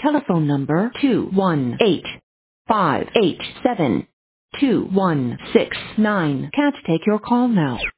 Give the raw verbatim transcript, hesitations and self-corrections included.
Telephone number two one eight five eight seven two one six nine. Can't take your call now.